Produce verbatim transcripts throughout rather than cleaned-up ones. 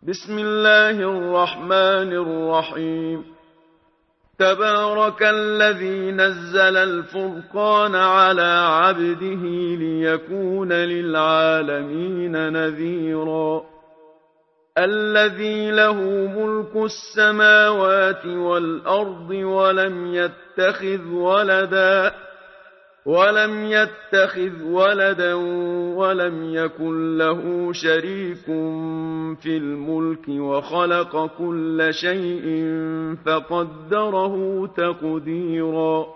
بسم الله الرحمن الرحيم تبارك الذي نزل الفرقان على عبده ليكون للعالمين نذيرا الذي له ملك السماوات والأرض ولم يتخذ ولدا ولم يتخذ ولدا ولم يكن له شريك في الملك وخلق كل شيء فقدره تقديرا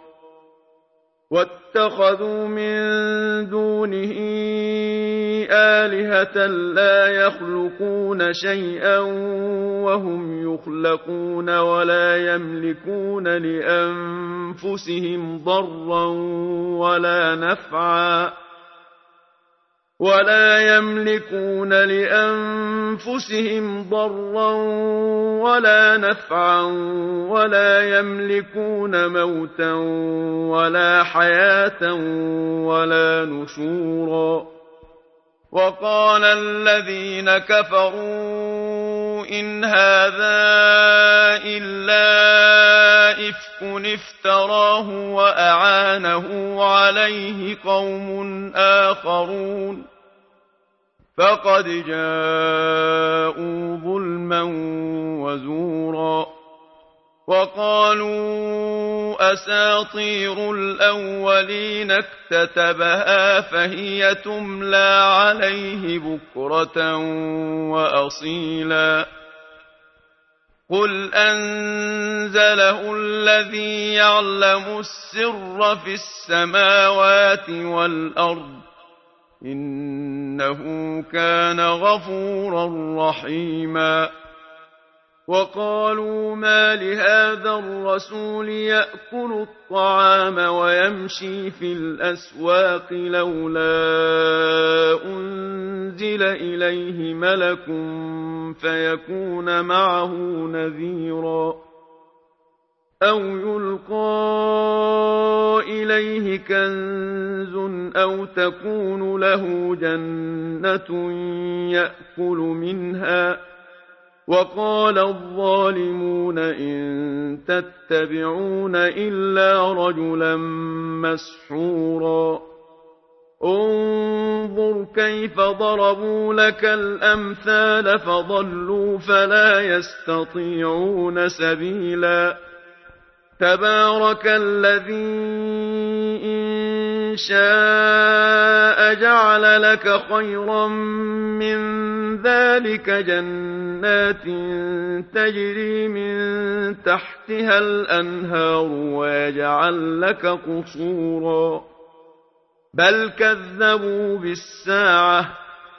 واتخذوا من دونه آلهة لا يخلقون شيئا وهم يخلقون ولا يملكون لأنفسهم ضرا ولا نفعا ولا يملكون لأنفسهم ضرا ولا نفعا ولا يملكون موتا ولا حياة ولا نشورا وقال الذين كفروا إن هذا إلا إفك افتراه وأعانه عليه قوم آخرون فقد جاءوا ظلما وزورا وقالوا أساطير الأولين اكتتبها فهي تملى عليه بكرة وأصيلا قل أنزله الذي يعلم السر في السماوات والأرض إنه كان غفورا رحيما وقالوا ما لهذا الرسول يأكل الطعام ويمشي في الأسواق لولا أنزل إليه ملك فيكون معه نذيرا أو يلقى إليه كنز أو تكون له جنة يأكل منها وقال الظالمون إن تتبعون إلا رجلا مسحورا انظر كيف ضربوا لك الأمثال فضلوا فلا يستطيعون سبيلا تبارك الذي إن شاء جعل لك خيرا من ذلك جنات تجري من تحتها الأنهار ويجعل لك قصورا بل كذبوا بالساعة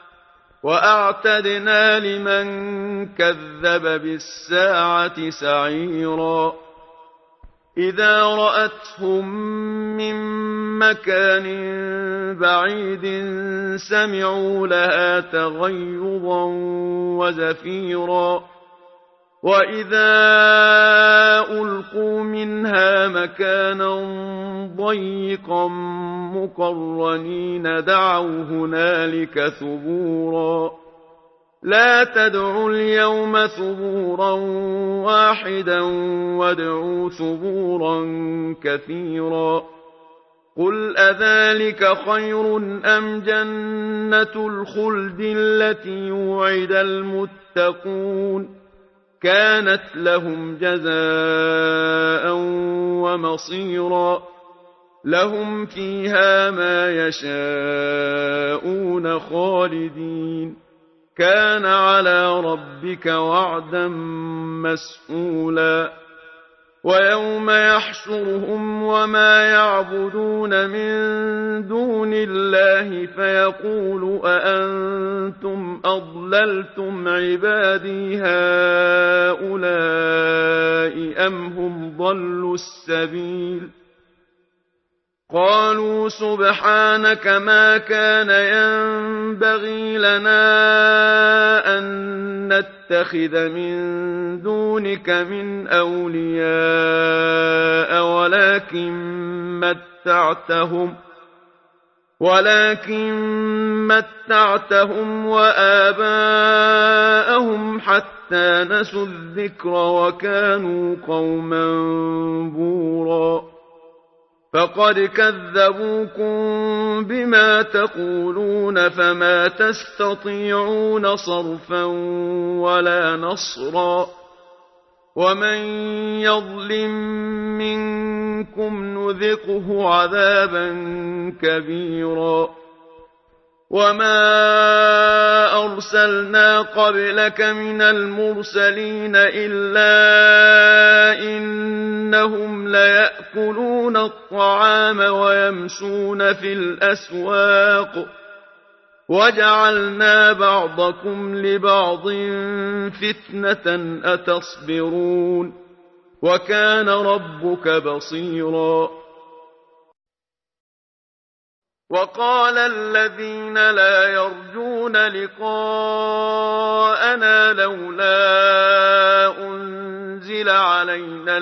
وأعتدنا لمن كذب بالساعة سعيرا إذا رأتهم من مكان بعيد سمعوا لها تغيظا وزفيرا وإذا ألقوا منها مكانا ضيقا مقرنين دعوا هنالك ثبورا لا تدعوا اليوم ثبورا واحدا وادعوا ثبورا كثيرا قل أذلك خير أم جنة الخلد التي وعد المتقون كانت لهم جزاء ومصيرا لهم فيها ما يشاءون خالدين كان على ربك وعدا مسئولا ويوم يحشرهم وما يعبدون من دون الله فيقول أأنتم أضللتم عبادي هؤلاء أم هم ضلوا السبيل قالوا سبحانك ما كان ينبغي لنا أن نتخذ من دونك من أولياء ولكن متعتهم ولكن متعتهم وآباءهم حتى نسوا الذكر وكانوا قوما بورا فقد كذبوكم بما تقولون فما تستطيعون صرفا ولا نصرا ومن يظلم منكم نذقه عذابا كبيرا وما أرسلنا قبلك من المرسلين إلا إنهم ليأكلون الطعام ويمشون في الأسواق وجعلنا بعضكم لبعض فتنة أتصبرون وكان ربك بصيرا وقال الذين لا يرجون لقاءنا لولا أنزل علينا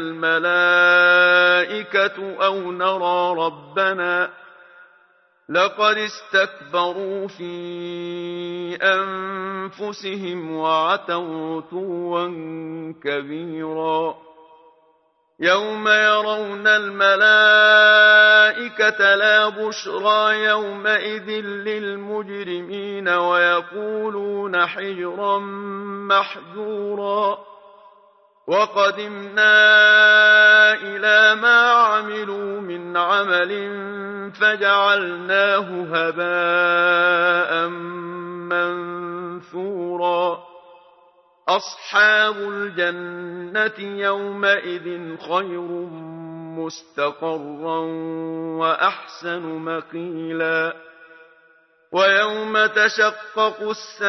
الملائكة أو نرى ربنا لقد استكبروا في أنفسهم وعتوا عتوا كبيرا يوم يرون الملائكة لا بشرى يومئذ للمجرمين ويقولون حجرا محجورا وقدمنا إلى ما عملوا من عمل فجعلناه هباء منثورا أصحاب الجنة يومئذ خير مستقرا وأحسن مقيلا ويوم تشقق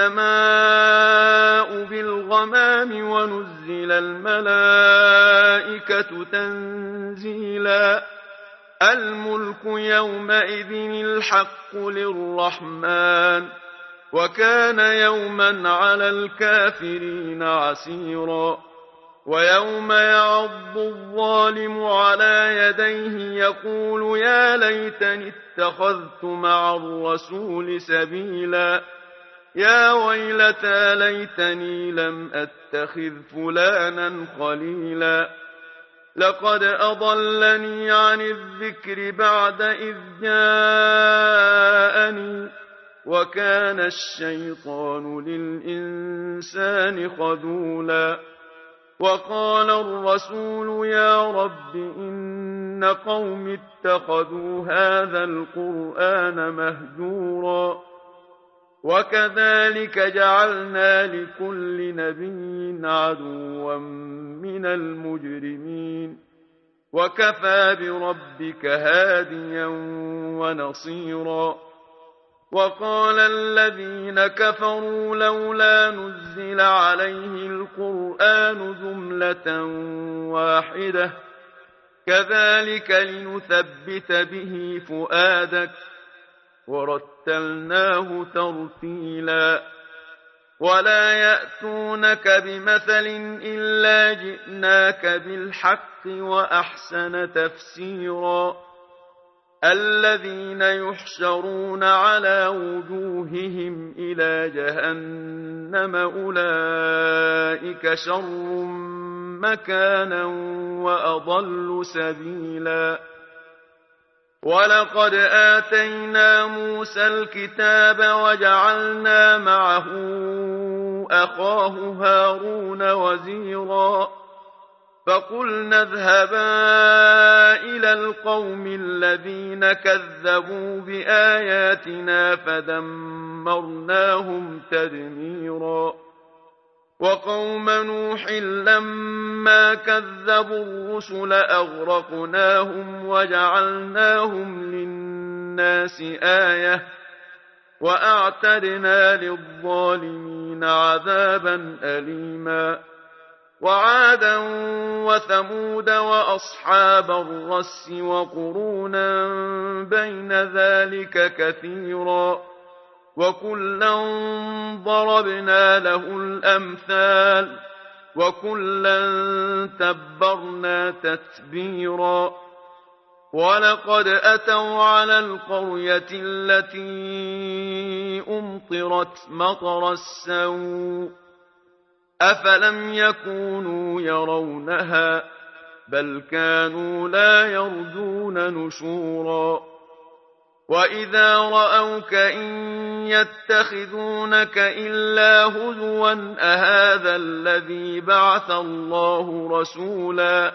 السماء بالغمام ونزل الملائكة تنزيلا الملك يومئذ الحق للرحمن وكان يوما على الكافرين عسيرا ويوم يعض الظالم على يديه يقول يا ليتني اتخذت مع الرسول سبيلا يا ويلتى ليتني لم أتخذ فلانا خليلا لقد أضلني عن الذكر بعد إذ جاءني وكان الشيطان للإنسان خذولا وقال الرسول يا رب إن قوم اتخذوا هذا القرآن مهجورا وكذلك جعلنا لكل نبي عدوا من المجرمين وكفى بربك هاديا ونصيرا وقال الذين كفروا لولا نزل عليه القرآن جملة واحدة كذلك لنثبت به فؤادك ورتلناه ترتيلا ولا يأتونك بمثل إلا جئناك بالحق وأحسن تفسيرا الذين يحشرون على وجوههم إلى جهنم أولئك شر مكانا وأضل سبيلا ولقد آتينا موسى الكتاب وجعلنا معه أخاه هارون وزيرا فقلنا اذهبا إلى القوم الذين كذبوا بآياتنا فدمرناهم تدميرا وقوم نوح لما كذبوا الرسل أغرقناهم وجعلناهم للناس آية وأعتدنا للظالمين عذابا أليما وعادا وثمود وأصحاب الرس وقرونا بين ذلك كثيرا وكلا ضربنا له الأمثال وكلا تبرنا تتبيرا ولقد أتوا على القرية التي أمطرت مطر السوء أفلم يكونوا يرونها بل كانوا لا يرجون نشورا وإذا رأوك إن يتخذونك إلا هزوا أهذا الذي بعث الله رسولا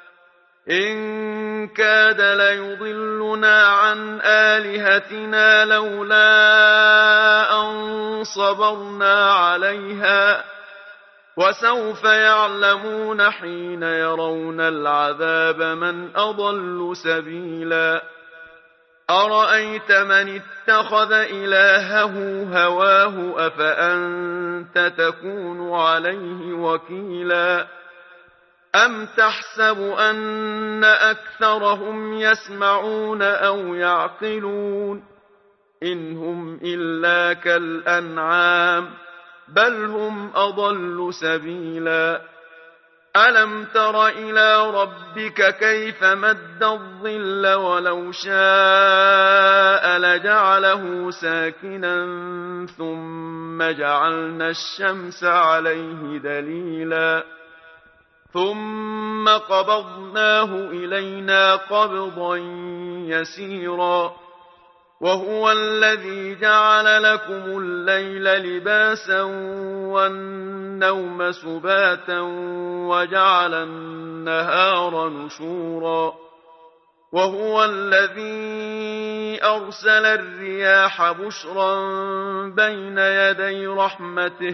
إن كاد ليضلنا عن آلهتنا لولا أن صبرنا عليها وسوف يعلمون حين يرون العذاب من أضل سبيلا أرأيت من اتخذ إلهه هواه أفأنت تكون عليه وكيلا أم تحسب أن أكثرهم يسمعون أو يعقلون إن هم إلا كالأنعام بل هم أضل سبيلا ألم تر إلى ربك كيف مد الظل ولو شاء لجعله ساكنا ثم جعلنا الشمس عليه دليلا ثم قبضناه إلينا قبضا يسيرا وهو الذي جعل لكم الليل لباسا والنوم سباتا وجعل النهار نشورا وهو الذي أرسل الرياح بشرا بين يدي رحمته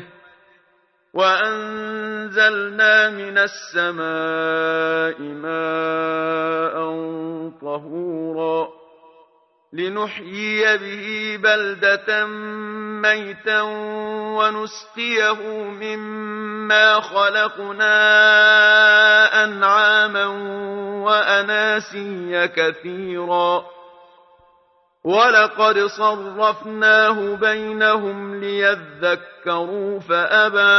وأنزلنا من السماء ماء طهورا لنحيي به بلدة ميتا ونسقيه مما خلقنا أنعاما وأناسيا كثيرا ولقد صرفناه بينهم ليذكروا فأبى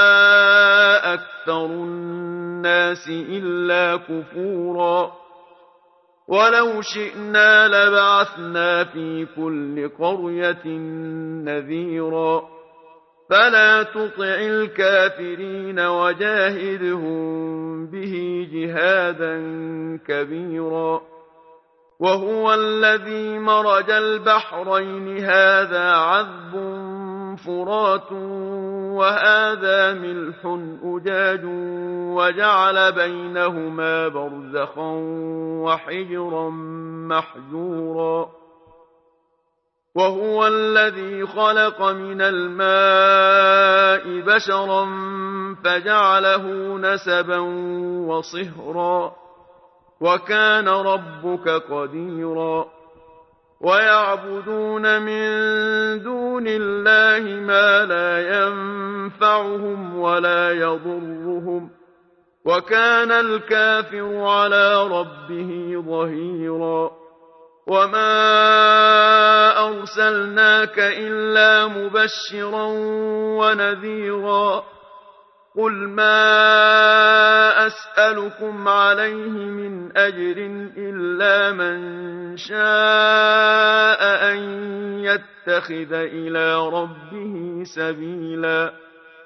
أكثر الناس إلا كفورا ولو شئنا لبعثنا في كل قرية نذيرا فلا تطع الكافرين وجاهدهم به جهادا كبيرا وهو الذي مرج البحرين هذا عذب فرات وهذا ملح أجاج وجعل بينهما برزخا وحجرا محجورا وهو الذي خلق من الماء بشرا فجعله نسبا وصهرا وكان ربك قديرا ويعبدون من دون الله ما لا ينفعهم ولا يضرهم وكان الكافر على ربه ظهيرا وما أرسلناك إلا مبشرا ونذيرا قل ما أسألكم عليه من أجر إلا من شاء أن يتخذ إلى ربه سبيلا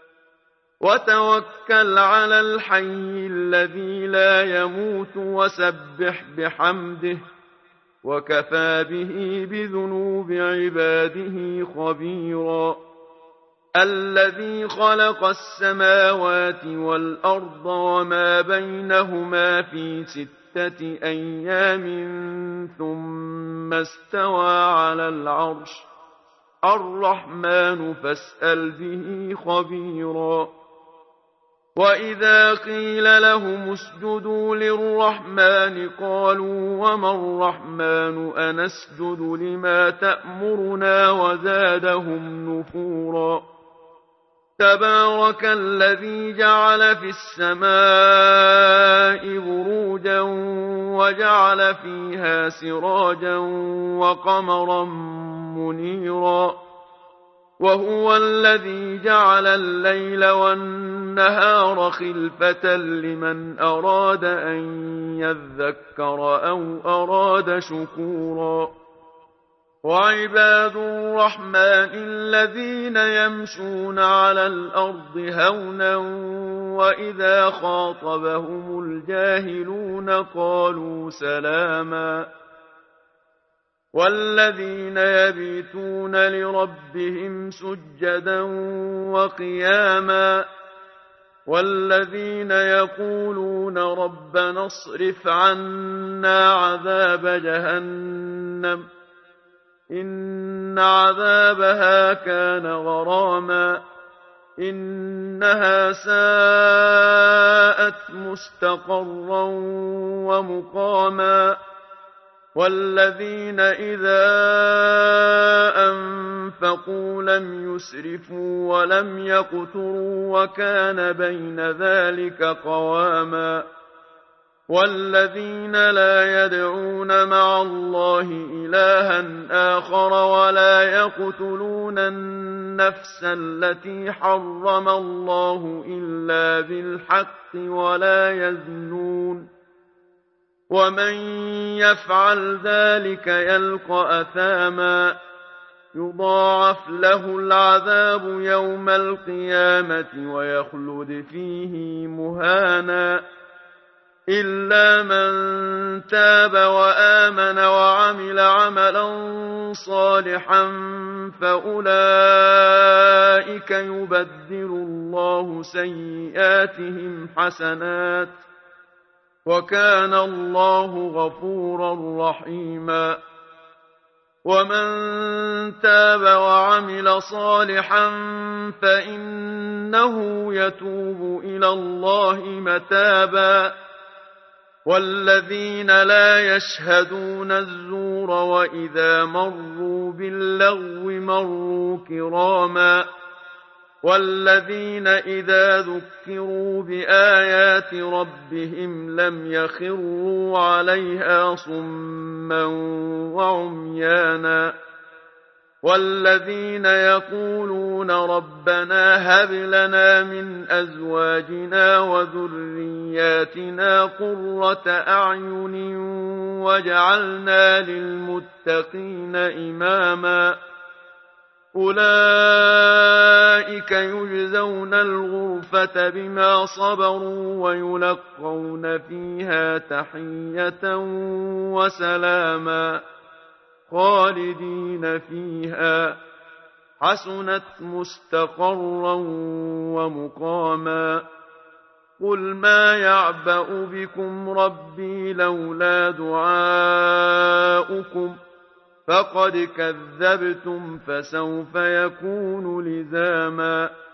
وتوكل على الحي الذي لا يموت وسبح بحمده وكفى به بذنوب عباده خبيرا الذي خلق السماوات والأرض وما بينهما في ستة أيام ثم استوى على العرش الرحمن فاسأل به خبيرا وإذا قيل لهم اسجدوا للرحمن قالوا وما الرحمن أنسجد لما تأمرنا وزادهم نفورا تبارك الذي جعل في السماء بروجا وجعل فيها سراجا وقمرا منيرا وهو الذي جعل الليل والنهار خلفة لمن أراد أن يذكر أو أراد شكورا وعباد الرحمن الذين يمشون على الأرض هونا وإذا خاطبهم الجاهلون قالوا سلاما والذين يبيتون لربهم سجدا وقياما والذين يقولون ربنا اصرف عنا عذاب جهنم إن عذابها كان غراما إنها ساءت مستقرا ومقاما والذين إذا أنفقوا لم يسرفوا ولم يقتروا وكان بين ذلك قواما والذين لا يدعون مع الله إلها آخر ولا يقتلون النفس التي حرم الله إلا بالحق ولا يزنون ومن يفعل ذلك يلقى أثاما يضاعف له العذاب يوم القيامة ويخلد فيه مهانا إلا من تاب وآمن وعمل عملا صالحا فأولئك يبدل الله سيئاتهم حسنات وكان الله غفورا رحيما ومن تاب وعمل صالحا فإنه يتوب إلى الله متابا والذين لا يشهدون الزور وإذا مروا باللغو مروا كراما والذين إذا ذكروا بآيات ربهم لم يخروا عليها صما وعميانا والذين يقولون ربنا هب لنا من أزواجنا وذرياتنا قرة أعين واجعلنا للمتقين إماما أولئك يجزون الغرفة بما صبروا ويلقون فيها تحية وسلاما خالدين فيها حسنت مستقرا ومقاما قل ما يعبأ بكم ربي لولا دعاؤكم فقد كذبتم فسوف يكون لزاما